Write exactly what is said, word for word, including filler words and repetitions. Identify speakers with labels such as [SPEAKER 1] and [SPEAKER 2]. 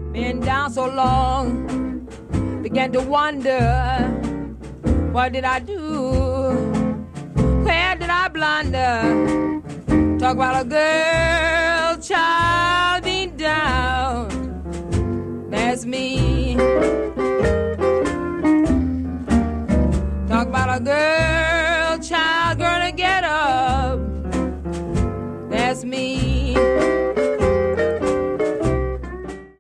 [SPEAKER 1] Been down so long, began to wonder, what did I do? Where did I blunder? Talk about a girl child being down. That's me.